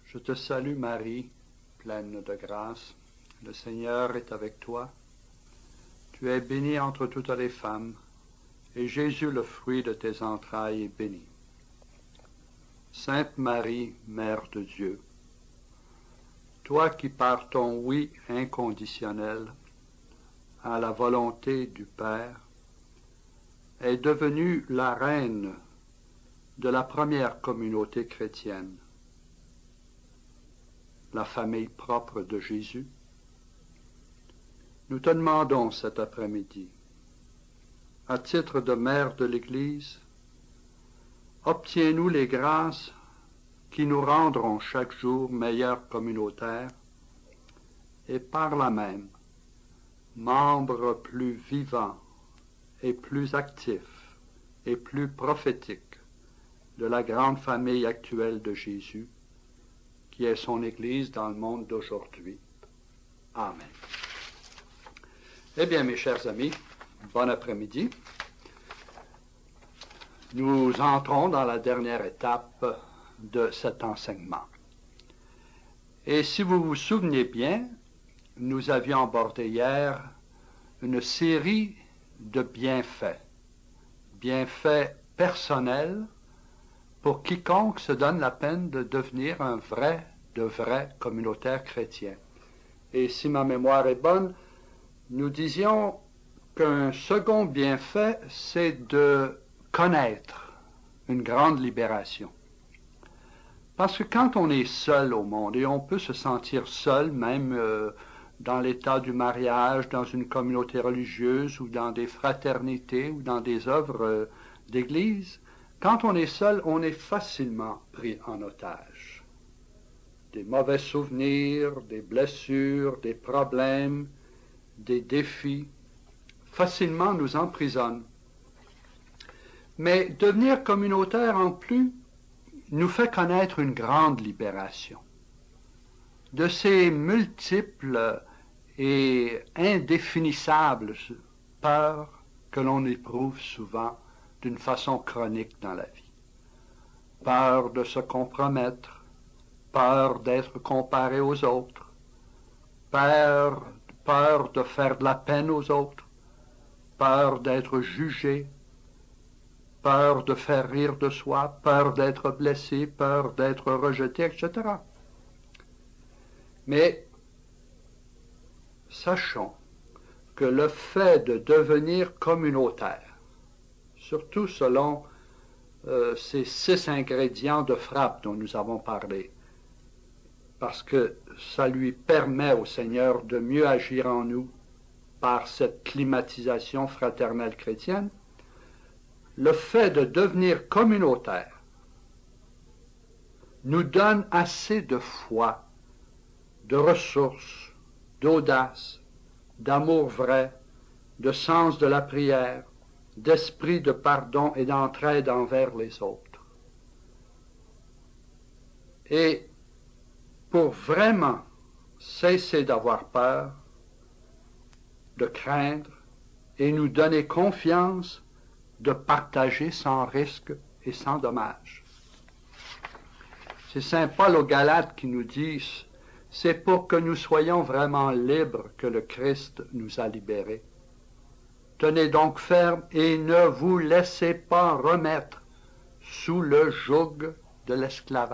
Je te salue Marie, pleine de grâce. Le Seigneur est avec toi. Tu es bénie entre toutes les femmes, et Jésus, le fruit de tes entrailles, est béni. Sainte Marie, Mère de Dieu, toi qui par ton oui inconditionnel à la volonté du Père, es devenue la reine de la première communauté chrétienne, la famille propre de Jésus, nous te demandons cet après-midi, à titre de mère de l'Église, obtiens-nous les grâces qui nous rendront chaque jour meilleurs communautaires et par là même membres plus vivants et plus actifs et plus prophétiques de la grande famille actuelle de Jésus, qui est son Église dans le monde d'aujourd'hui. Amen. Eh bien, mes chers amis, bon après-midi. Nous entrons dans la dernière étape de cet enseignement. Et si vous vous souvenez bien, nous avions abordé hier une série de bienfaits personnels pour quiconque se donne la peine de devenir un vrai communautaire chrétien. Et si ma mémoire est bonne, nous disions qu'un second bienfait, c'est de connaître une grande libération. Parce que quand on est seul au monde, et on peut se sentir seul même dans l'état du mariage, dans une communauté religieuse, ou dans des fraternités, ou dans des œuvres d'église, quand on est seul, on est facilement pris en otage. Des mauvais souvenirs, des blessures, des problèmes, des défis, facilement nous emprisonnent. Mais devenir communautaire en plus nous fait connaître une grande libération de ces multiples et indéfinissables peurs que l'on éprouve souvent d'une façon chronique dans la vie. Peur de se compromettre, peur d'être comparé aux autres, peur de faire de la peine aux autres, peur d'être jugé, peur de faire rire de soi, peur d'être blessé, peur d'être rejeté, etc. Mais sachons que le fait de devenir communautaire, surtout selon ces 6 ingrédients de frappe dont nous avons parlé, parce que ça lui permet au Seigneur de mieux agir en nous par cette climatisation fraternelle chrétienne, le fait de devenir communautaire nous donne assez de foi, de ressources, d'audace, d'amour vrai, de sens de la prière, d'esprit de pardon et d'entraide envers les autres. Et pour vraiment cesser d'avoir peur, de craindre et nous donner confiance de partager sans risque et sans dommage. C'est saint Paul aux Galates qui nous dit « C'est pour que nous soyons vraiment libres que le Christ nous a libérés. Tenez donc ferme et ne vous laissez pas remettre sous le joug de l'esclavage. »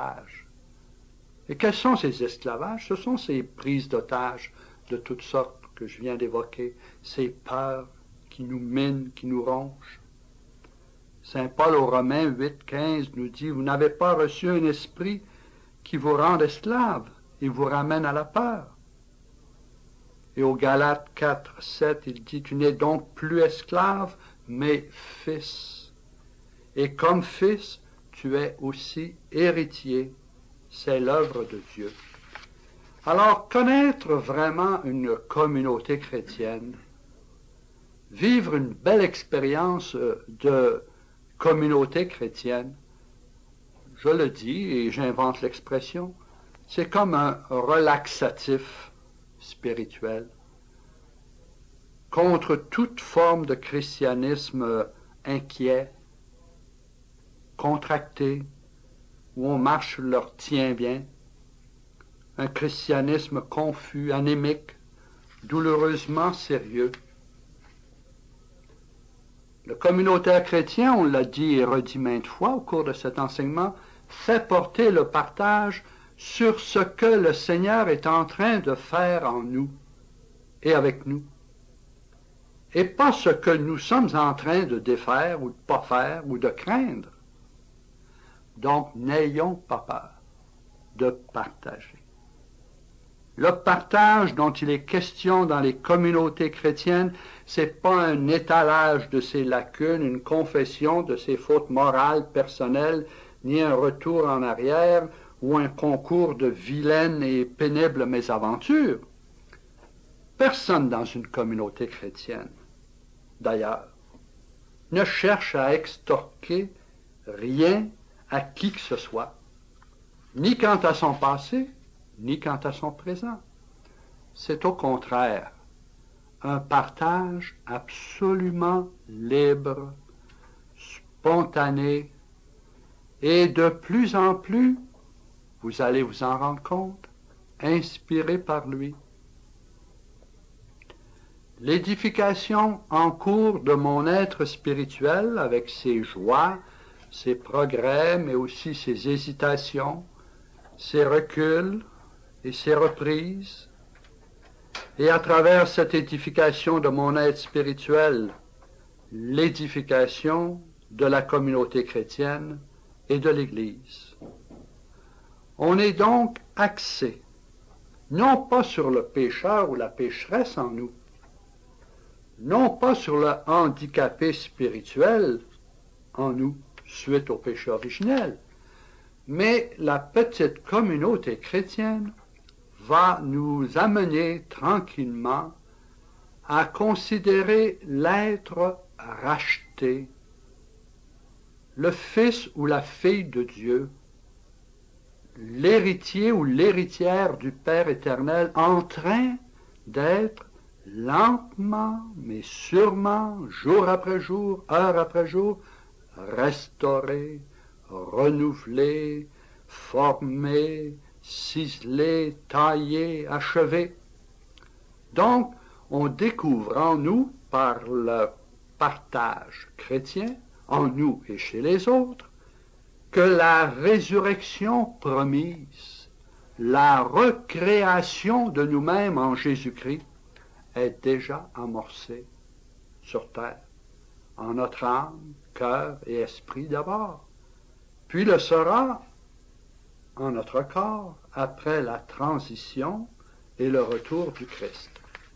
Et quels sont ces esclavages? Ce sont ces prises d'otages de toutes sortes que je viens d'évoquer, ces peurs qui nous minent, qui nous rongent. Saint Paul aux Romains 8,15 nous dit « Vous n'avez pas reçu un esprit qui vous rende esclave et vous ramène à la peur. » Et aux Galates 4,7, il dit « Tu n'es donc plus esclave, mais fils. Et comme fils, tu es aussi héritier. C'est l'œuvre de Dieu. » Alors, connaître vraiment une communauté chrétienne, vivre une belle expérience de communauté chrétienne, je le dis et j'invente l'expression, c'est comme un relaxatif spirituel contre toute forme de christianisme inquiet, contracté, où on marche sur leur tient-bien, un christianisme confus, anémique, douloureusement sérieux. Le communautaire chrétien, on l'a dit et redit maintes fois au cours de cet enseignement, fait porter le partage sur ce que le Seigneur est en train de faire en nous et avec nous, et pas ce que nous sommes en train de défaire ou de pas faire ou de craindre. Donc, n'ayons pas peur de partager. Le partage dont il est question dans les communautés chrétiennes, c'est pas un étalage de ses lacunes, une confession de ses fautes morales personnelles, ni un retour en arrière ou un concours de vilaines et pénibles mésaventures. Personne dans une communauté chrétienne, d'ailleurs, ne cherche à extorquer rien à qui que ce soit, ni quant à son passé, ni quant à son présent. C'est au contraire un partage absolument libre, spontané, et de plus en plus, vous allez vous en rendre compte, inspiré par lui. L'édification en cours de mon être spirituel, avec ses joies, ses progrès, mais aussi ses hésitations, ses reculs et ses reprises, et à travers cette édification de mon être spirituel, l'édification de la communauté chrétienne et de l'Église. On est donc axé, non pas sur le pécheur ou la pécheresse en nous, non pas sur le handicapé spirituel en nous, suite au péché originel, mais la petite communauté chrétienne va nous amener tranquillement à considérer l'être racheté, le fils ou la fille de Dieu, l'héritier ou l'héritière du Père éternel, en train d'être lentement, mais sûrement, jour après jour, heure après jour, restauré, renouvelé, formé, ciselé, taillé, achevé. Donc, on découvre en nous, par le partage chrétien, en nous et chez les autres, que la résurrection promise, la recréation de nous-mêmes en Jésus-Christ, est déjà amorcée sur terre, en notre âme, cœur et esprit d'abord, puis le sera en notre corps après la transition et le retour du Christ.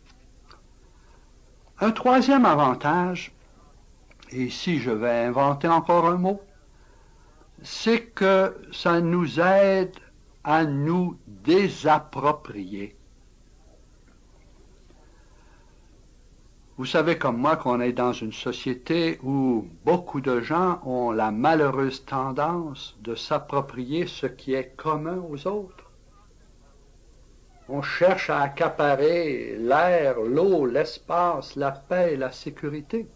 Un troisième avantage, et ici je vais inventer encore un mot, c'est que ça nous aide à nous désapproprier. Vous savez comme moi qu'on est dans une société où beaucoup de gens ont la malheureuse tendance de s'approprier ce qui est commun aux autres. On cherche à accaparer l'air, l'eau, l'espace, la paix et la sécurité.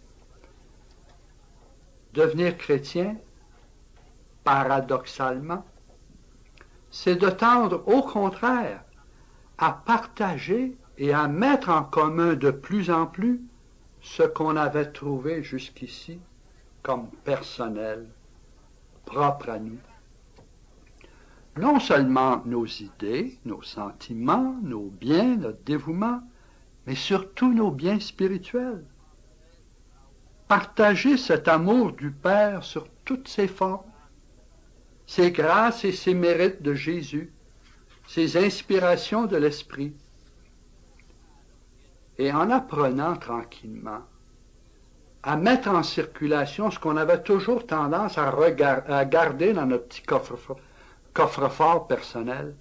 Devenir chrétien, paradoxalement, c'est de tendre au contraire à partager et à mettre en commun de plus en plus ce qu'on avait trouvé jusqu'ici comme personnel, propre à nous. Non seulement nos idées, nos sentiments, nos biens, notre dévouement, mais surtout nos biens spirituels. Partager cet amour du Père sur toutes ses formes, ses grâces et ses mérites de Jésus, ses inspirations de l'Esprit. Et en apprenant tranquillement à mettre en circulation ce qu'on avait toujours tendance à garder dans notre petit coffre-fort personnel,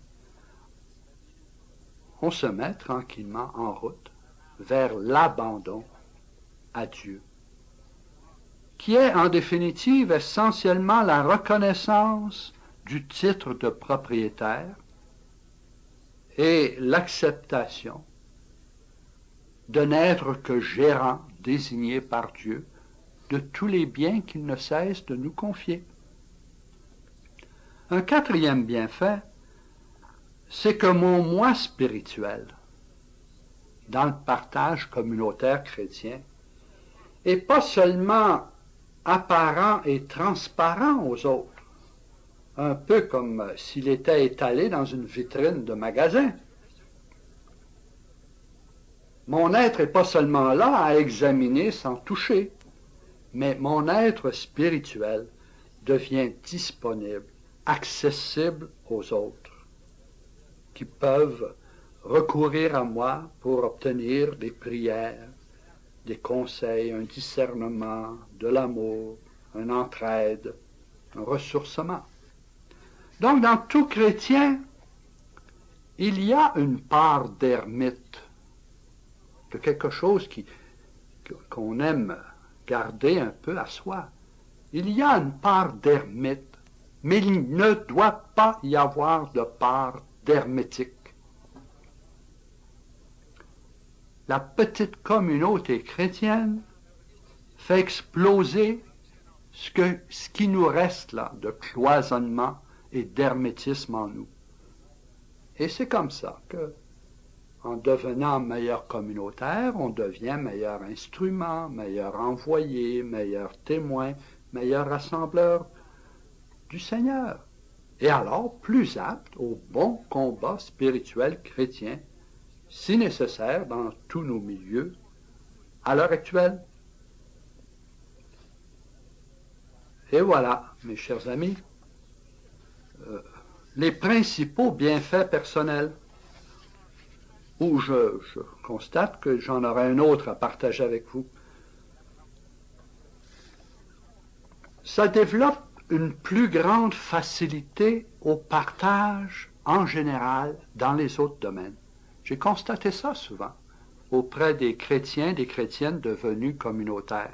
on se met tranquillement en route vers l'abandon à Dieu, qui est en définitive essentiellement la reconnaissance du titre de propriétaire et l'acceptation de n'être que gérant désigné par Dieu de tous les biens qu'il ne cesse de nous confier. Un quatrième bienfait, c'est que mon moi spirituel, dans le partage communautaire chrétien, est pas seulement apparent et transparent aux autres, un peu comme s'il était étalé dans une vitrine de magasin. Mon être n'est pas seulement là à examiner sans toucher, mais mon être spirituel devient disponible, accessible aux autres, qui peuvent recourir à moi pour obtenir des prières, des conseils, un discernement, de l'amour, une entraide, un ressourcement. Donc, dans tout chrétien, il y a une part d'ermite, de quelque chose qu'on aime garder un peu à soi. Il y a une part d'ermite, mais il ne doit pas y avoir de part d'hermétique. La petite communauté chrétienne fait exploser ce qui nous reste là de cloisonnement et d'hermétisme en nous. Et c'est comme ça que, en devenant meilleur communautaire, on devient meilleur instrument, meilleur envoyé, meilleur témoin, meilleur rassembleur du Seigneur. Et alors plus apte au bon combat spirituel chrétien, si nécessaire dans tous nos milieux, à l'heure actuelle. Et voilà, mes chers amis, les principaux bienfaits personnels, où je constate que j'en aurai un autre à partager avec vous. Ça développe une plus grande facilité au partage en général dans les autres domaines. J'ai constaté ça souvent auprès des chrétiens, des chrétiennes devenus communautaires.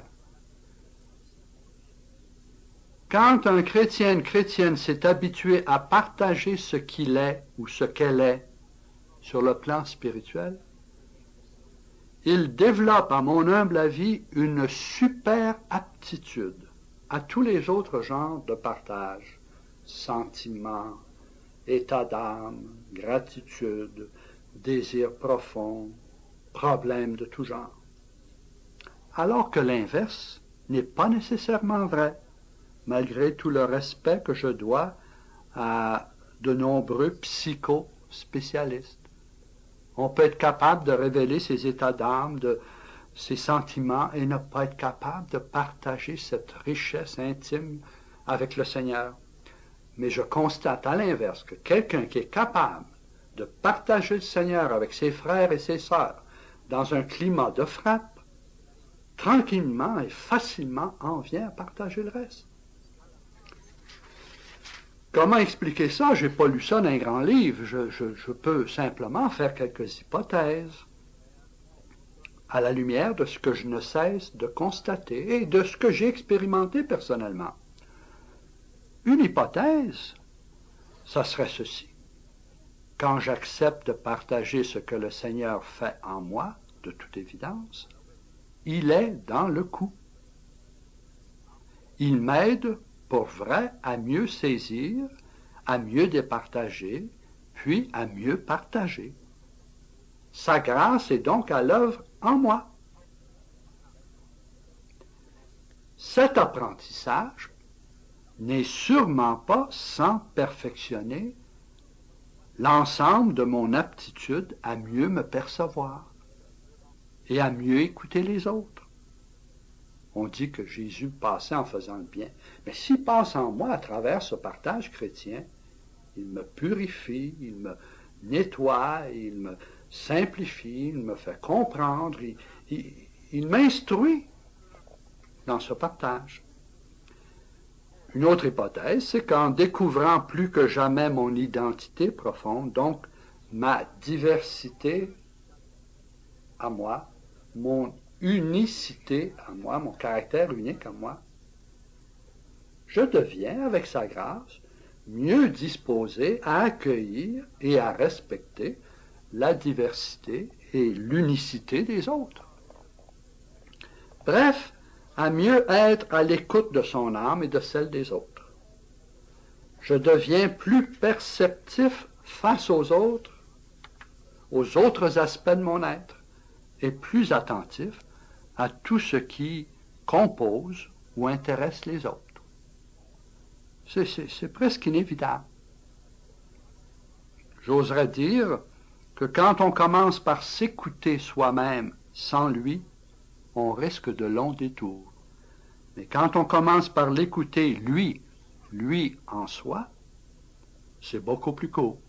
Quand un chrétien, une chrétienne s'est habitué à partager ce qu'il est ou ce qu'elle est sur le plan spirituel, il développe, à mon humble avis, une super aptitude à tous les autres genres de partage, sentiments, état d'âme, gratitude, désir profond, problèmes de tout genre. Alors que l'inverse n'est pas nécessairement vrai, malgré tout le respect que je dois à de nombreux psychospécialistes. On peut être capable de révéler ses états d'âme, ses sentiments, et ne pas être capable de partager cette richesse intime avec le Seigneur. Mais je constate à l'inverse que quelqu'un qui est capable de partager le Seigneur avec ses frères et ses sœurs dans un climat de frappe, tranquillement et facilement en vient à partager le reste. Comment expliquer ça? Je n'ai pas lu ça dans un grand livre. Je peux simplement faire quelques hypothèses à la lumière de ce que je ne cesse de constater et de ce que j'ai expérimenté personnellement. Une hypothèse, ça serait ceci. Quand j'accepte de partager ce que le Seigneur fait en moi, de toute évidence, il est dans le coup. Il m'aide pour vrai à mieux saisir, à mieux départager, puis à mieux partager. Sa grâce est donc à l'œuvre en moi. Cet apprentissage n'est sûrement pas sans perfectionner l'ensemble de mon aptitude à mieux me percevoir et à mieux écouter les autres. On dit que Jésus passait en faisant le bien. Mais s'il passe en moi à travers ce partage chrétien, il me purifie, il me nettoie, il me simplifie, il me fait comprendre, il m'instruit dans ce partage. Une autre hypothèse, c'est qu'en découvrant plus que jamais mon identité profonde, donc ma diversité à moi, mon unicité à moi, mon caractère unique à moi, je deviens, avec sa grâce, mieux disposé à accueillir et à respecter la diversité et l'unicité des autres. Bref, à mieux être à l'écoute de son âme et de celle des autres. Je deviens plus perceptif face aux autres aspects de mon être, et plus attentif à tout ce qui compose ou intéresse les autres. C'est presque inévitable. J'oserais dire que quand on commence par s'écouter soi-même sans lui, on risque de longs détours. Mais quand on commence par l'écouter lui en soi, c'est beaucoup plus court.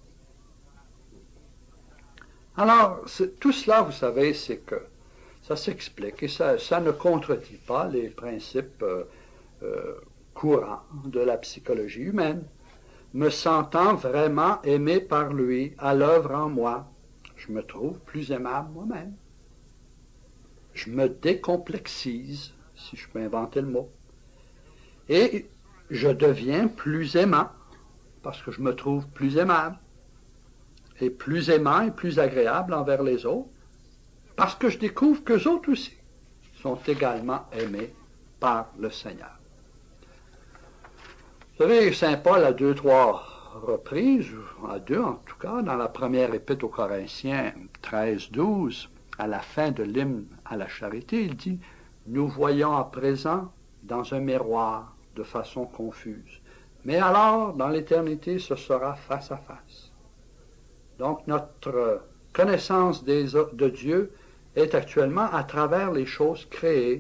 Alors, tout cela, vous savez, c'est que ça s'explique et ça ne contredit pas les principes courants de la psychologie humaine. Me sentant vraiment aimé par lui, à l'œuvre en moi, je me trouve plus aimable moi-même. Je me décomplexise, si je peux inventer le mot, et je deviens plus aimant, parce que je me trouve plus aimable, et plus aimant et plus agréable envers les autres, parce que je découvre qu'eux autres aussi sont également aimés par le Seigneur. Vous savez, Saint Paul, à 2-3 reprises, à 2 en tout cas, dans la première épître aux Corinthiens 13-12, à la fin de l'hymne à la charité, il dit « Nous voyons à présent dans un miroir de façon confuse, mais alors, dans l'éternité, ce sera face à face. » Donc, notre connaissance de Dieu est actuellement à travers les choses créées,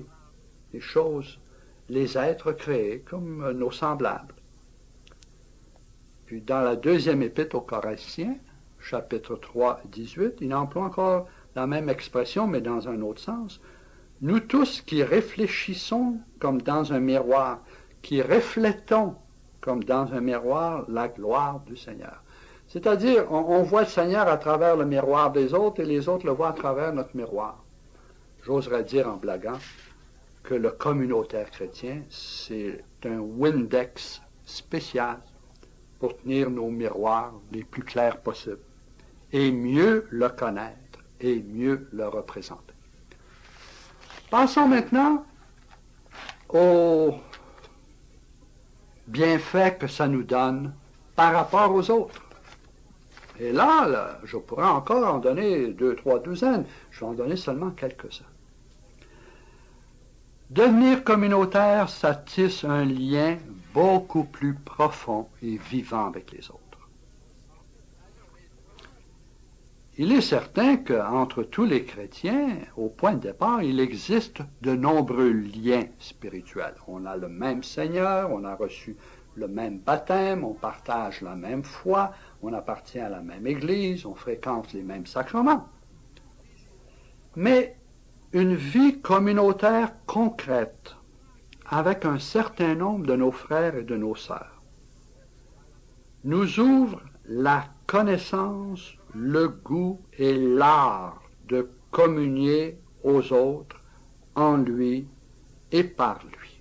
les êtres créés, comme nos semblables. Puis dans la deuxième épître aux Corinthiens, chapitre 3, 18, il emploie encore la même expression, mais dans un autre sens. Nous tous qui réfléchissons comme dans un miroir, qui reflétons comme dans un miroir la gloire du Seigneur. C'est-à-dire, on voit le Seigneur à travers le miroir des autres et les autres le voient à travers notre miroir. J'oserais dire en blaguant que le communautaire chrétien, c'est un Windex spécial pour tenir nos miroirs les plus clairs possibles et mieux le connaître et mieux le représenter. Passons maintenant aux bienfaits que ça nous donne par rapport aux autres. Et là, je pourrais encore en donner 2-3 douzaines. Je vais en donner seulement quelques-uns. Devenir communautaire, ça tisse un lien beaucoup plus profond et vivant avec les autres. Il est certain qu'entre tous les chrétiens, au point de départ, il existe de nombreux liens spirituels. On a le même Seigneur, on a reçu le même baptême, on partage la même foi, on appartient à la même Église, on fréquente les mêmes sacrements. Mais une vie communautaire concrète avec un certain nombre de nos frères et de nos sœurs nous ouvre la connaissance, le goût et l'art de communier aux autres en lui et par lui.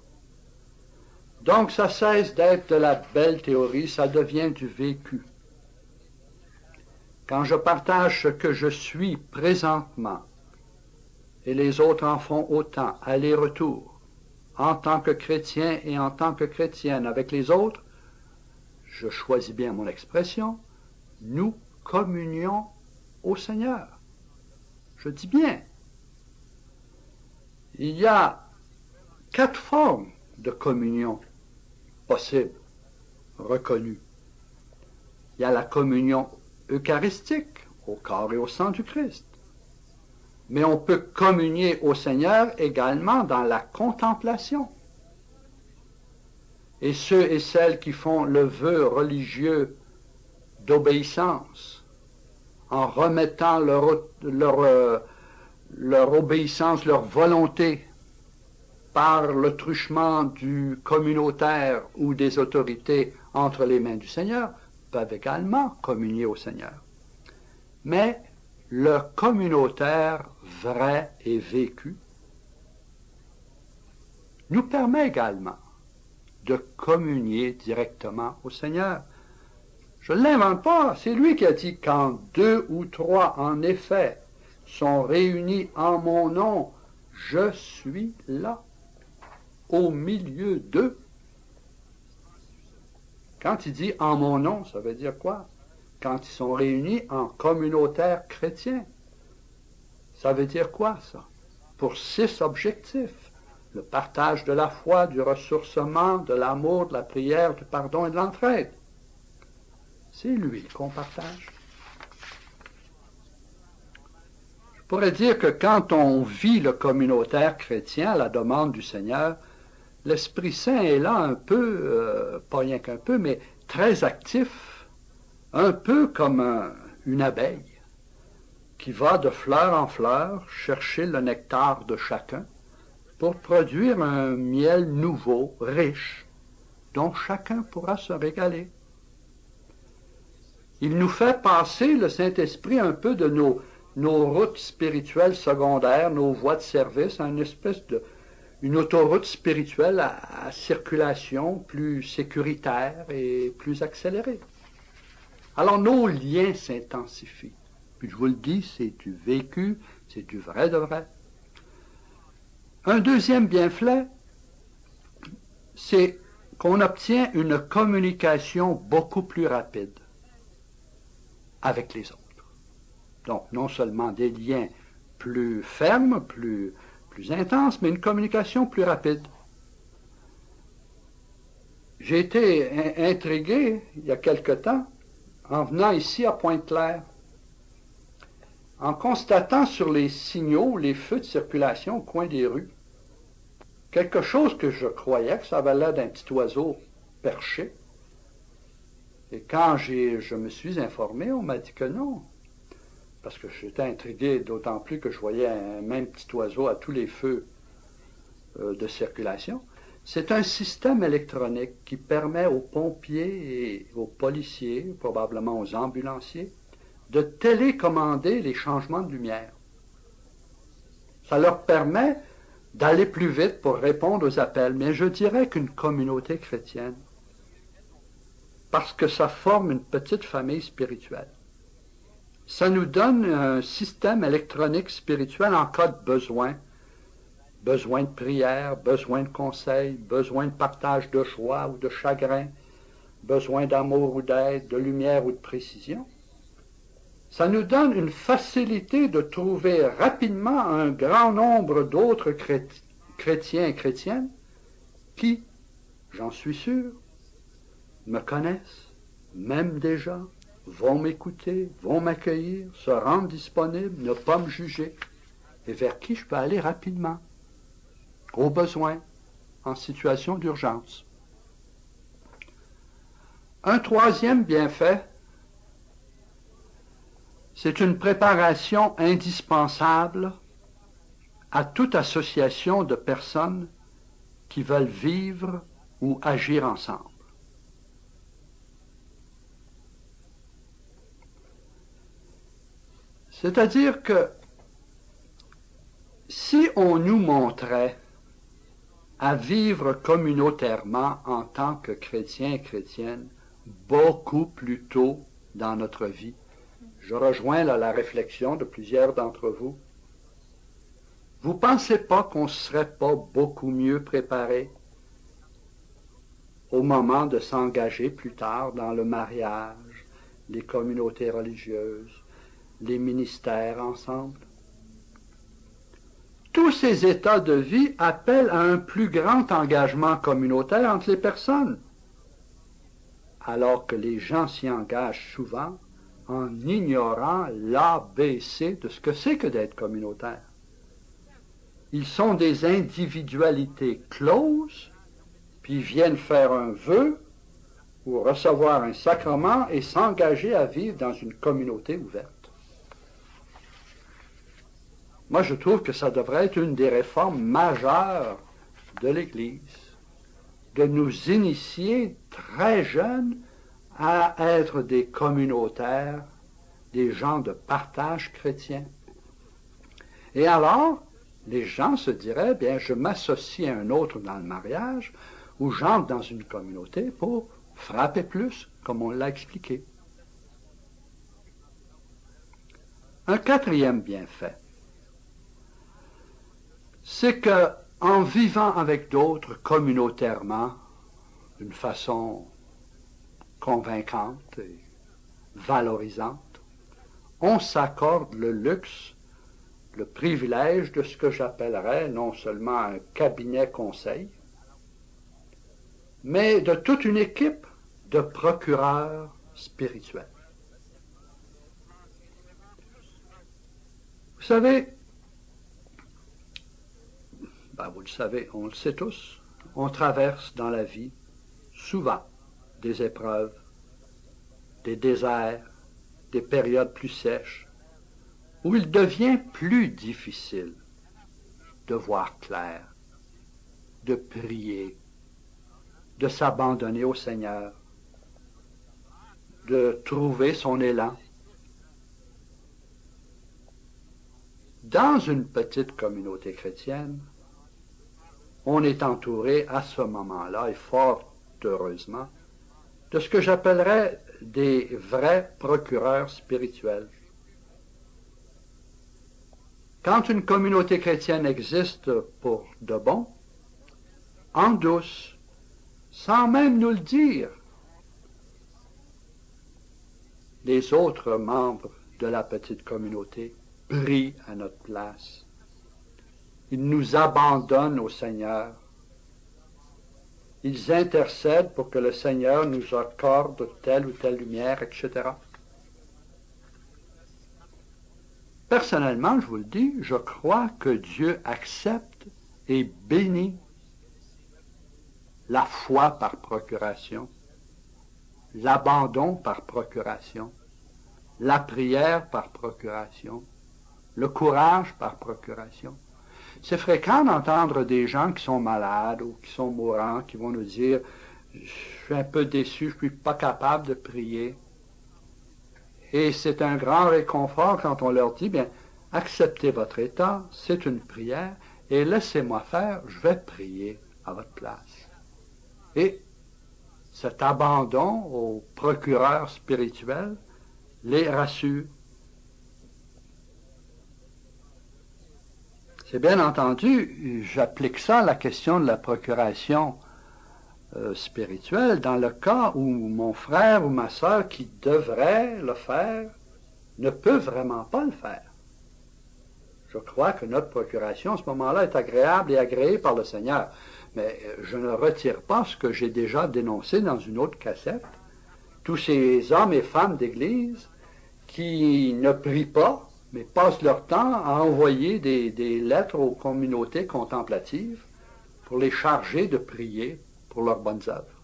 Donc ça cesse d'être de la belle théorie, ça devient du vécu. Quand je partage ce que je suis présentement, et les autres en font autant, aller-retour, en tant que chrétien et en tant que chrétienne avec les autres, je choisis bien mon expression, nous communions au Seigneur. Je dis bien. Il y a 4 formes de communion possibles, reconnues. Il y a la communion eucharistique, au corps et au sang du Christ. Mais on peut communier au Seigneur également dans la contemplation. Et ceux et celles qui font le vœu religieux d'obéissance, en remettant leur obéissance, leur volonté par le truchement du communautaire ou des autorités entre les mains du Seigneur, peuvent également communier au Seigneur. Mais le communautaire vrai et vécu nous permet également de communier directement au Seigneur. Je ne l'invente pas, c'est lui qui a dit « Quand 2 ou 3, en effet, sont réunis en mon nom, je suis là, au milieu d'eux. » Quand il dit « en mon nom », ça veut dire quoi? quand ils sont réunis en communautaires chrétiens. Ça veut dire quoi, ça? Pour 6 objectifs. Le partage de la foi, du ressourcement, de l'amour, de la prière, du pardon et de l'entraide. C'est lui qu'on partage. Je pourrais dire que quand on vit le communautaire chrétien à la demande du Seigneur, l'Esprit Saint est là un peu, pas rien qu'un peu, mais très actif, un peu comme une abeille qui va de fleur en fleur chercher le nectar de chacun pour produire un miel nouveau, riche, dont chacun pourra se régaler. Il nous fait passer, le Saint-Esprit, un peu de nos routes spirituelles secondaires, nos voies de service, à une autoroute spirituelle à circulation plus sécuritaire et plus accélérée. Alors nos liens s'intensifient. Puis je vous le dis, c'est du vécu, c'est du vrai de vrai. Un deuxième bienfait, c'est qu'on obtient une communication beaucoup plus rapide avec les autres. Donc, non seulement des liens plus fermes, plus intenses, mais une communication plus rapide. J'ai été intrigué, il y a quelque temps, en venant ici à Pointe-Claire, en constatant sur les signaux, les feux de circulation au coin des rues, quelque chose que je croyais que ça avait l'air d'un petit oiseau perché. Et quand je me suis informé, on m'a dit que non. Parce que j'étais intrigué, d'autant plus que je voyais un même petit oiseau à tous les feux de circulation. C'est un système électronique qui permet aux pompiers et aux policiers, probablement aux ambulanciers, de télécommander les changements de lumière. Ça leur permet d'aller plus vite pour répondre aux appels. Mais je dirais qu'une communauté chrétienne, parce que ça forme une petite famille spirituelle, ça nous donne un système électronique spirituel en cas de besoin. Besoin de prière, besoin de conseil, besoin de partage de joie ou de chagrin, besoin d'amour ou d'aide, de lumière ou de précision. Ça nous donne une facilité de trouver rapidement un grand nombre d'autres chrétiens et chrétiennes qui, j'en suis sûr, me connaissent, m'aiment déjà, vont m'écouter, vont m'accueillir, se rendre disponibles, ne pas me juger, et vers qui je peux aller rapidement, au besoin, en situation d'urgence. Un troisième bienfait, c'est une préparation indispensable à toute association de personnes qui veulent vivre ou agir ensemble. C'est-à-dire que si on nous montrait à vivre communautairement en tant que chrétiens et chrétiennes beaucoup plus tôt dans notre vie, je rejoins là la réflexion de plusieurs d'entre vous. Vous ne pensez pas qu'on ne serait pas beaucoup mieux préparé au moment de s'engager plus tard dans le mariage, les communautés religieuses, les ministères ensemble? Tous ces états de vie appellent à un plus grand engagement communautaire entre les personnes, alors que les gens s'y engagent souvent en ignorant l'ABC de ce que c'est que d'être communautaire. Ils sont des individualités closes, puis viennent faire un vœu ou recevoir un sacrement et s'engager à vivre dans une communauté ouverte. Moi, je trouve que ça devrait être une des réformes majeures de l'Église, de nous initier très jeunes à être des communautaires, des gens de partage chrétien. Et alors, les gens se diraient, bien, je m'associe à un autre dans le mariage, ou j'entre dans une communauté pour frapper plus, comme on l'a expliqué. Un quatrième bienfait, c'est que, en vivant avec d'autres communautairement, d'une façon convaincante et valorisante, on s'accorde le luxe, le privilège de ce que j'appellerais non seulement un cabinet conseil, mais de toute une équipe de procureurs spirituels. Vous savez, vous le savez, on le sait tous, on traverse dans la vie souvent des épreuves, des déserts, des périodes plus sèches, où il devient plus difficile de voir clair, de prier, de s'abandonner au Seigneur, de trouver son élan. Dans une petite communauté chrétienne, on est entouré à ce moment-là, et fort heureusement, de ce que j'appellerais des vrais procureurs spirituels. Quand une communauté chrétienne existe pour de bon, en douce, sans même nous le dire, les autres membres de la petite communauté prient à notre place. Ils nous abandonnent au Seigneur. Ils intercèdent pour que le Seigneur nous accorde telle ou telle lumière, etc. Personnellement, je vous le dis, je crois que Dieu accepte et bénit la foi par procuration, l'abandon par procuration, la prière par procuration, le courage par procuration. C'est fréquent d'entendre des gens qui sont malades ou qui sont mourants, qui vont nous dire « Je suis un peu déçu, je ne suis pas capable de prier ». Et c'est un grand réconfort quand on leur dit « Bien, acceptez votre état, c'est une prière, et laissez-moi faire, je vais prier à votre place. » Et cet abandon au procureur spirituel les rassure. C'est bien entendu, j'applique ça à la question de la procuration spirituelle dans le cas où mon frère ou ma sœur qui devrait le faire ne peut vraiment pas le faire. Je crois que notre procuration à ce moment-là est agréable et agréée par le Seigneur. Mais je ne retire pas ce que j'ai déjà dénoncé dans une autre cassette. Tous ces hommes et femmes d'Église qui ne prient pas, mais passent leur temps à envoyer des lettres aux communautés contemplatives pour les charger de prier pour leurs bonnes œuvres.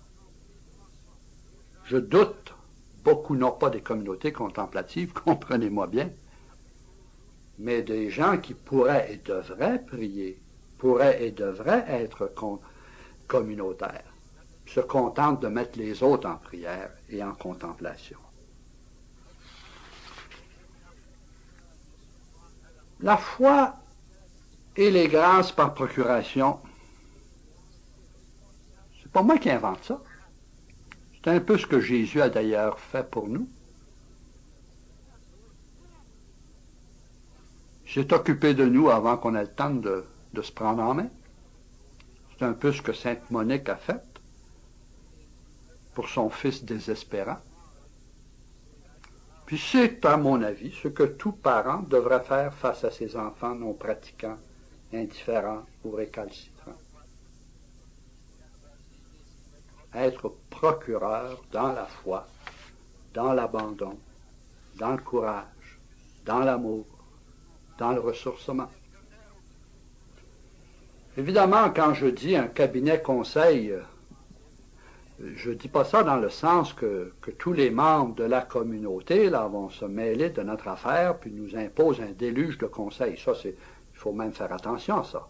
Je doute, beaucoup n'ont pas des communautés contemplatives, comprenez-moi bien, mais des gens qui pourraient et devraient prier, pourraient et devraient être communautaires, se contentent de mettre les autres en prière et en contemplation. La foi et les grâces par procuration, c'est pas moi qui invente ça. C'est un peu ce que Jésus a d'ailleurs fait pour nous. Il s'est occupé de nous avant qu'on ait le temps de se prendre en main. C'est un peu ce que Sainte Monique a fait pour son fils désespérant. Puis c'est, à mon avis, ce que tout parent devrait faire face à ses enfants non pratiquants, indifférents ou récalcitrants. Être procureur dans la foi, dans l'abandon, dans le courage, dans l'amour, dans le ressourcement. Évidemment, quand je dis un cabinet conseil, je ne dis pas ça dans le sens que tous les membres de la communauté là, vont se mêler de notre affaire puis nous imposent un déluge de conseils. Ça, il faut même faire attention à ça.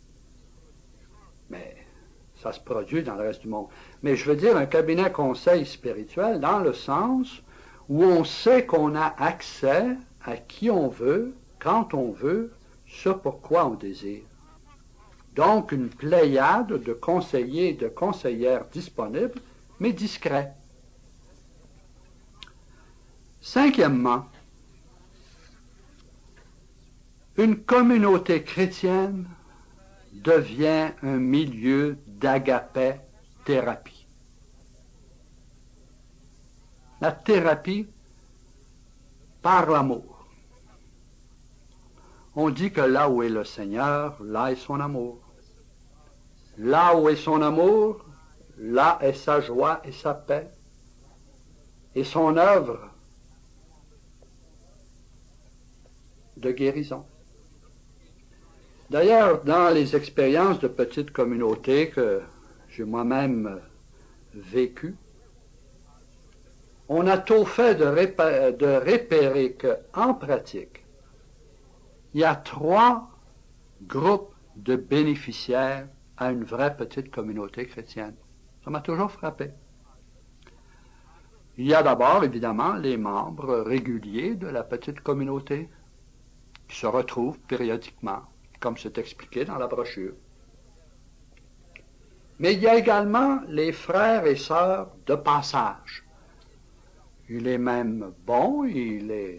Mais ça se produit dans le reste du monde. Mais je veux dire un cabinet conseil spirituel dans le sens où on sait qu'on a accès à qui on veut, quand on veut, ce pourquoi on désire. Donc, une pléiade de conseillers et de conseillères disponibles, mais discrets. Cinquièmement, une communauté chrétienne devient un milieu d'agapé-thérapie. La thérapie, par l'amour. On dit que là où est le Seigneur, là est son amour. Là où est son amour, là est sa joie et sa paix. Et son œuvre de guérison. D'ailleurs, dans les expériences de petites communautés que j'ai moi-même vécues, on a tôt fait de repérer qu'en pratique, il y a 3 groupes de bénéficiaires à une vraie petite communauté chrétienne. Ça m'a toujours frappé. Il y a d'abord, évidemment, les membres réguliers de la petite communauté qui se retrouvent périodiquement, comme c'est expliqué dans la brochure. Mais il y a également les frères et sœurs de passage. Il est même bon, il est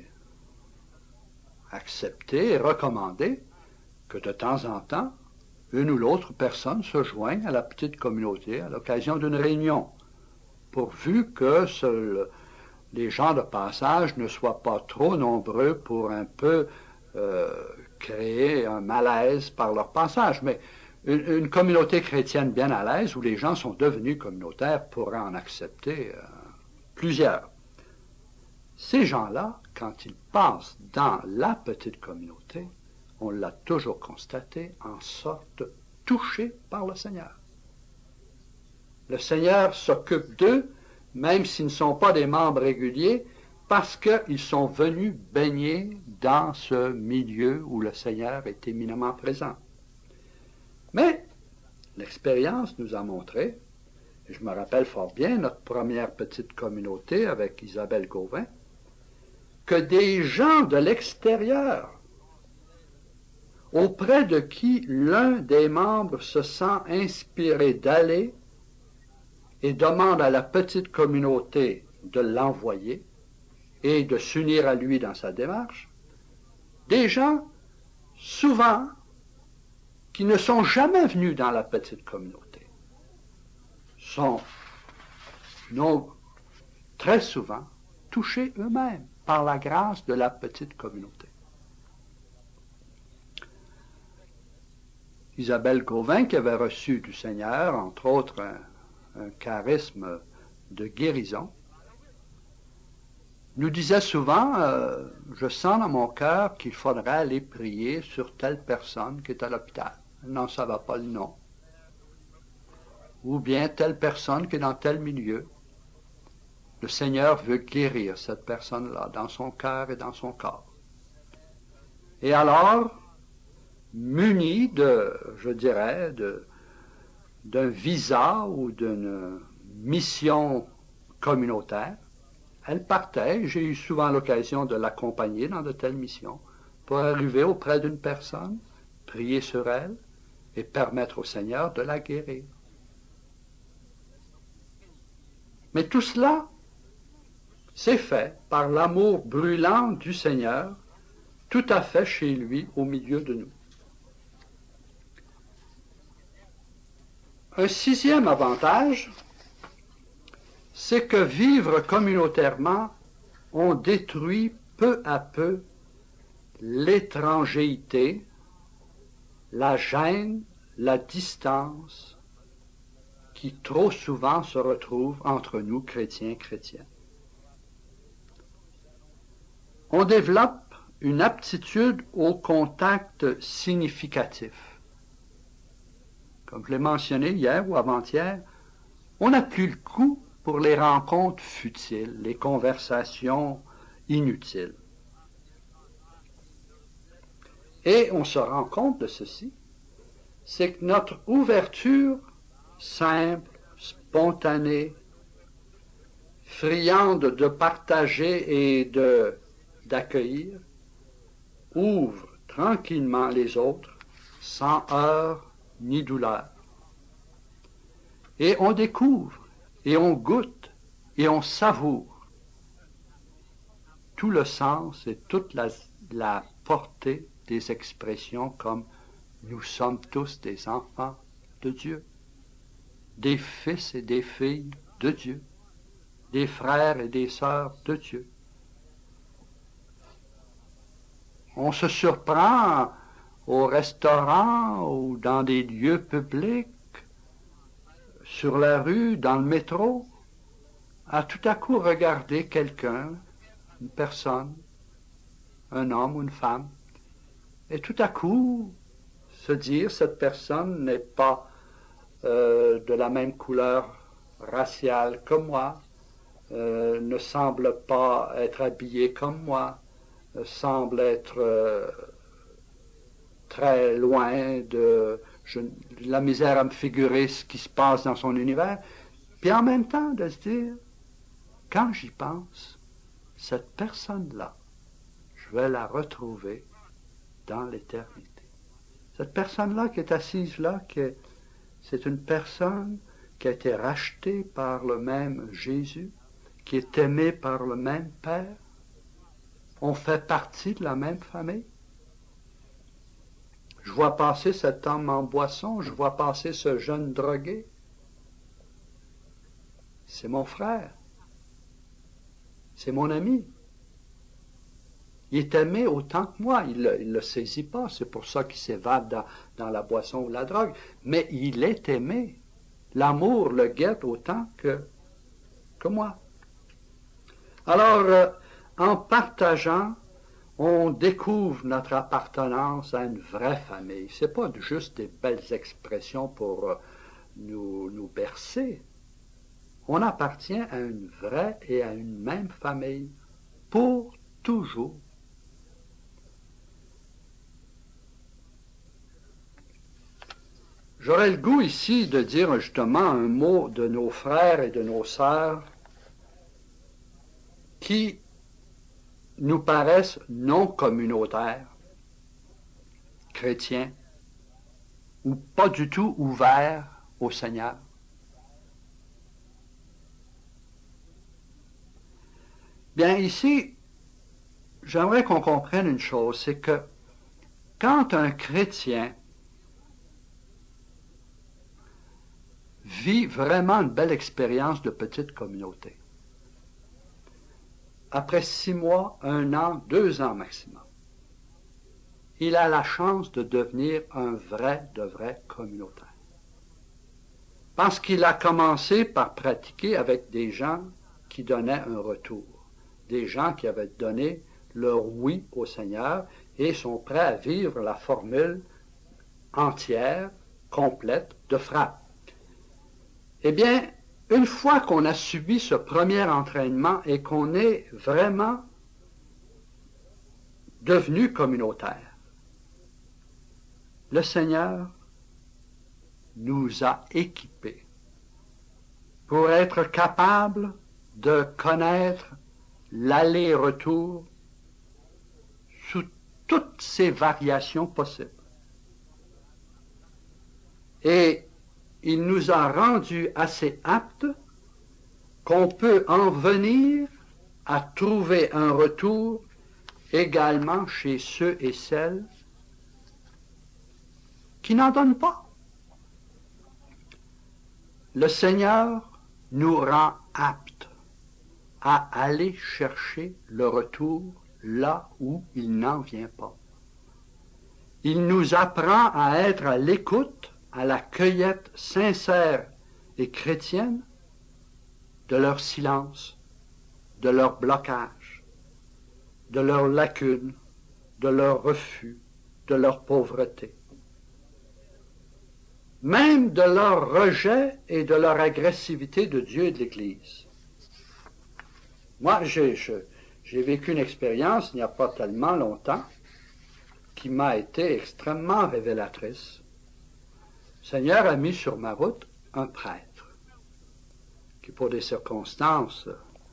accepté et recommandé que de temps en temps, une ou l'autre personne se joigne à la petite communauté à l'occasion d'une réunion, pourvu que les gens de passage ne soient pas trop nombreux pour un peu créer un malaise par leur passage. Mais une communauté chrétienne bien à l'aise, où les gens sont devenus communautaires, pourrait en accepter plusieurs. Ces gens-là, quand ils passent dans la petite communauté, on l'a toujours constaté, en sorte touchés par le Seigneur. Le Seigneur s'occupe d'eux, même s'ils ne sont pas des membres réguliers, parce qu'ils sont venus baigner dans ce milieu où le Seigneur est éminemment présent. Mais l'expérience nous a montré, et je me rappelle fort bien notre première petite communauté avec Isabelle Gauvin, que des gens de l'extérieur, auprès de qui l'un des membres se sent inspiré d'aller et demande à la petite communauté de l'envoyer et de s'unir à lui dans sa démarche, des gens, souvent, qui ne sont jamais venus dans la petite communauté, sont, non, très souvent, touchés eux-mêmes par la grâce de la petite communauté. Isabelle Gauvin, qui avait reçu du Seigneur, entre autres, un charisme de guérison, nous disait souvent, je sens dans mon cœur qu'il faudrait aller prier sur telle personne qui est à l'hôpital. Elle n'en savait pas le nom. Ou bien telle personne qui est dans tel milieu. Le Seigneur veut guérir cette personne-là dans son cœur et dans son corps. Et alors, muni je dirais, d'un visa ou d'une mission communautaire, elle partait, j'ai eu souvent l'occasion de l'accompagner dans de telles missions, pour arriver auprès d'une personne, prier sur elle et permettre au Seigneur de la guérir. Mais tout cela, c'est fait par l'amour brûlant du Seigneur, tout à fait chez lui, au milieu de nous. Un 6e avantage, c'est que vivre communautairement, on détruit peu à peu l'étrangéité, la gêne, la distance qui trop souvent se retrouve entre nous, chrétiens. On développe une aptitude au contact significatif. Comme je l'ai mentionné hier ou avant-hier, on n'a plus le goût pour les rencontres futiles, les conversations inutiles. Et on se rend compte de ceci, c'est que notre ouverture simple, spontanée, friande de partager et d'accueillir, ouvre tranquillement les autres, sans heurts ni douleur. Et on découvre, et on goûte, et on savoure tout le sens et toute la portée des expressions comme « nous sommes tous des enfants de Dieu », des fils et des filles de Dieu, des frères et des sœurs de Dieu. On se surprend au restaurant ou dans des lieux publics, sur la rue, dans le métro, à tout à coup regarder quelqu'un, une personne, un homme ou une femme, et tout à coup se dire cette personne n'est pas de la même couleur raciale que moi, ne semble pas être habillée comme moi, semble être très loin de la misère à me figurer ce qui se passe dans son univers, puis en même temps de se dire, quand j'y pense, cette personne-là, je vais la retrouver dans l'éternité. Cette personne-là qui est assise là, c'est une personne qui a été rachetée par le même Jésus, qui est aimée par le même Père. On fait partie de la même famille. Je vois passer cet homme en boisson, je vois passer ce jeune drogué. C'est mon frère. C'est mon ami. Il est aimé autant que moi. Il ne le saisit pas. C'est pour ça qu'il s'évade dans la boisson ou la drogue. Mais il est aimé. L'amour le guette autant que moi. Alors, en partageant, on découvre notre appartenance à une vraie famille. Ce n'est pas juste des belles expressions pour nous bercer. On appartient à une vraie et à une même famille pour toujours. J'aurais le goût ici de dire justement un mot de nos frères et de nos sœurs qui nous paraissent non communautaires, chrétiens, ou pas du tout ouverts au Seigneur. Bien ici, j'aimerais qu'on comprenne une chose, c'est que quand un chrétien vit vraiment une belle expérience de petite communauté, après 6 mois, 1 an, 2 ans maximum, il a la chance de devenir un vrai communautaire. Parce qu'il a commencé par pratiquer avec des gens qui donnaient un retour, des gens qui avaient donné leur oui au Seigneur et sont prêts à vivre la formule entière, complète de frappe. Eh bien, une fois qu'on a subi ce premier entraînement et qu'on est vraiment devenu communautaire, le Seigneur nous a équipés pour être capables de connaître l'aller-retour sous toutes ses variations possibles. Et il nous a rendus assez aptes qu'on peut en venir à trouver un retour également chez ceux et celles qui n'en donnent pas. Le Seigneur nous rend aptes à aller chercher le retour là où il n'en vient pas. Il nous apprend à être à l'écoute, à la cueillette sincère et chrétienne de leur silence, de leur blocage, de leurs lacunes, de leur refus, de leur pauvreté, même de leur rejet et de leur agressivité de Dieu et de l'Église. Moi, j'ai vécu une expérience il n'y a pas tellement longtemps qui m'a été extrêmement révélatrice. Le Seigneur a mis sur ma route un prêtre qui, pour des circonstances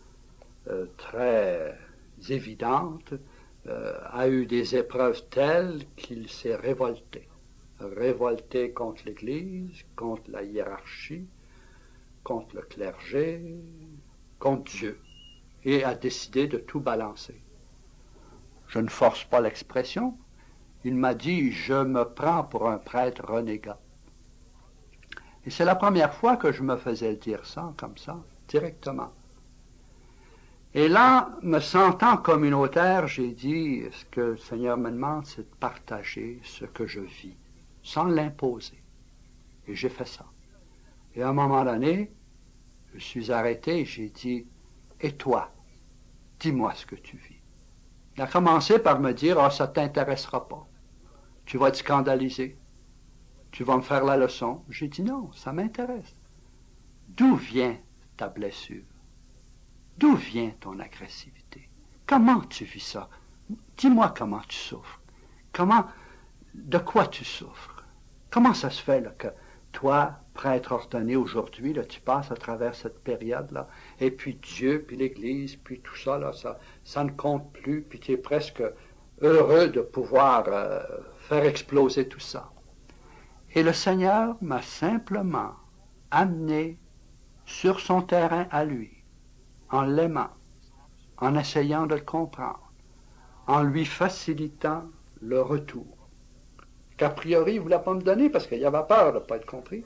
très évidentes, a eu des épreuves telles qu'il s'est révolté. Révolté contre l'Église, contre la hiérarchie, contre le clergé, contre Dieu, et a décidé de tout balancer. Je ne force pas l'expression. Il m'a dit, je me prends pour un prêtre renégat. Et c'est la première fois que je me faisais dire ça, comme ça, directement. Et là, me sentant communautaire, j'ai dit, ce que le Seigneur me demande, c'est de partager ce que je vis, sans l'imposer. Et j'ai fait ça. Et à un moment donné, je suis arrêté et j'ai dit, et toi, dis-moi ce que tu vis. Il a commencé par me dire, ah, ça ne t'intéressera pas. Tu vas te scandaliser. Tu vas me faire la leçon. J'ai dit, non, ça m'intéresse. D'où vient ta blessure? D'où vient ton agressivité? Comment tu vis ça? Dis-moi comment tu souffres. De quoi tu souffres? Comment ça se fait là, que toi, prêtre ordonné aujourd'hui, là, tu passes à travers cette période-là, et puis Dieu, puis l'Église, puis tout ça, là, ça ne compte plus, puis tu es presque heureux de pouvoir faire exploser tout ça. Et le Seigneur m'a simplement amené sur son terrain à lui, en l'aimant, en essayant de le comprendre, en lui facilitant le retour. Qu'a priori, il ne voulait pas me donner parce qu'il avait peur de ne pas être compris.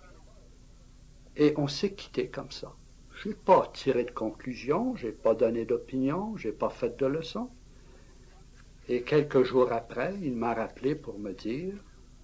Et on s'est quitté comme ça. Je n'ai pas tiré de conclusion, je n'ai pas donné d'opinion, je n'ai pas fait de leçon. Et quelques jours après, il m'a rappelé pour me dire,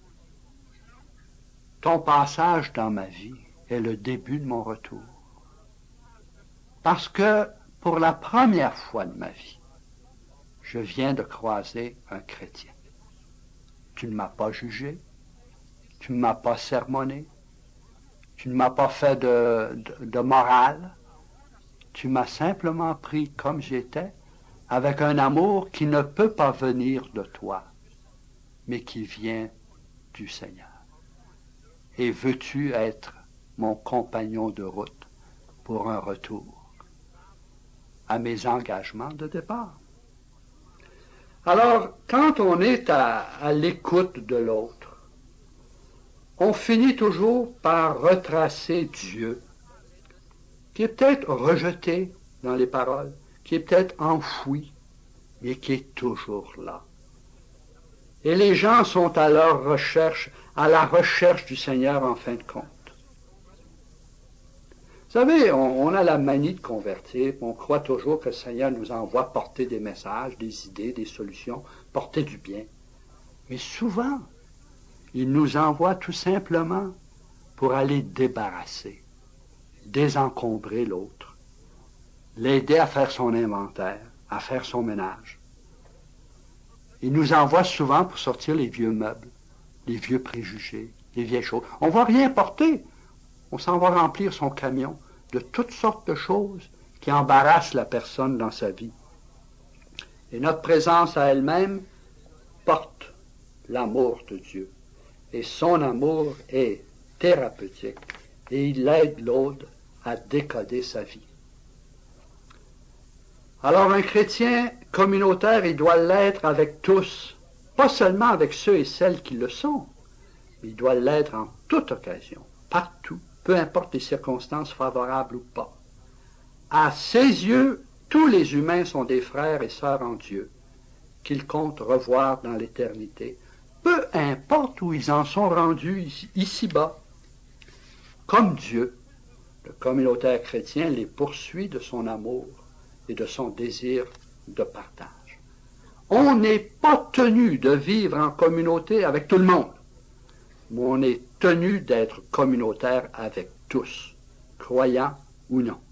« Ton passage dans ma vie est le début de mon retour. Parce que pour la première fois de ma vie, je viens de croiser un chrétien. Tu ne m'as pas jugé, tu ne m'as pas sermonné, tu ne m'as pas fait de morale, tu m'as simplement pris comme j'étais, avec un amour qui ne peut pas venir de toi, mais qui vient du Seigneur. Et veux-tu être mon compagnon de route pour un retour à mes engagements de départ? » Alors, quand on est à l'écoute de l'autre, on finit toujours par retracer Dieu, qui est peut-être rejeté dans les paroles, qui est peut-être enfoui, mais qui est toujours là. Et les gens sont à la recherche du Seigneur en fin de compte. Vous savez, on a la manie de convertir, on croit toujours que le Seigneur nous envoie porter des messages, des idées, des solutions, porter du bien. Mais souvent, il nous envoie tout simplement pour aller débarrasser, désencombrer l'autre, l'aider à faire son inventaire, à faire son ménage. Il nous envoie souvent pour sortir les vieux meubles, les vieux préjugés, les vieilles choses. On ne va rien porter. On s'en va remplir son camion de toutes sortes de choses qui embarrassent la personne dans sa vie. Et notre présence à elle-même porte l'amour de Dieu. Et son amour est thérapeutique. Et il aide l'autre à décoder sa vie. Alors un chrétien communautaire, il doit l'être avec tous, pas seulement avec ceux et celles qui le sont, mais il doit l'être en toute occasion, partout, peu importe les circonstances favorables ou pas. À ses yeux, tous les humains sont des frères et sœurs en Dieu, qu'il compte revoir dans l'éternité, peu importe où ils en sont rendus ici-bas. Comme Dieu, le communautaire chrétien les poursuit de son amour et de son désir de partage. On n'est pas tenu de vivre en communauté avec tout le monde, mais on est tenu d'être communautaire avec tous, croyants ou non.